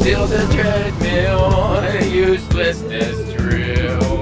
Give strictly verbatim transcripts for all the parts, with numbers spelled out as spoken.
till the treadmill uselessness drill.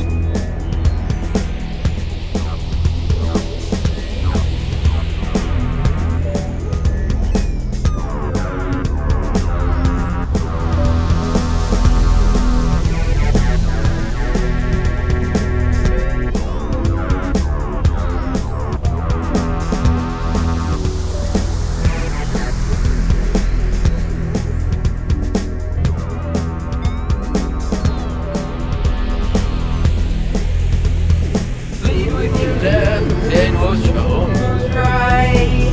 Then we'll show who's right.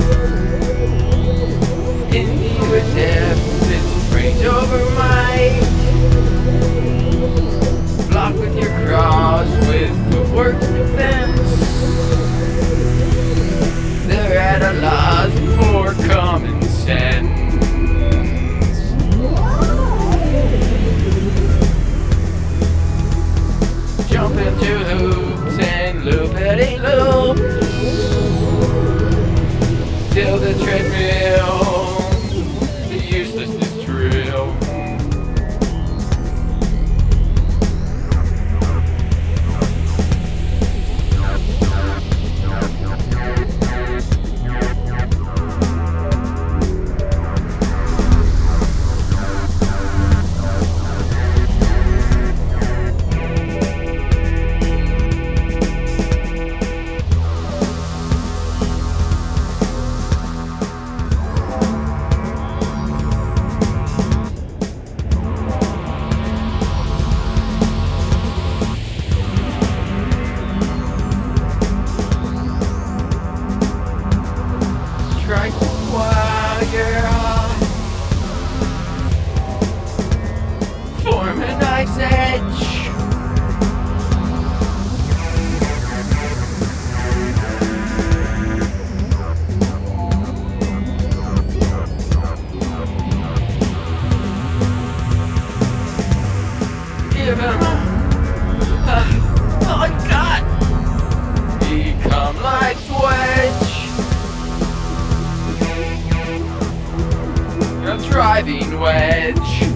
In the attempt, it's rage over might. Block with your cross with footwork defense. They're at a loss for common sense. Jump into hoops and loopity-loops till the treadmill, the uselessness drill. Strike while you're hot. Form a knife's edge. Give him uh, all I got. Become life's wedge. A driving wedge.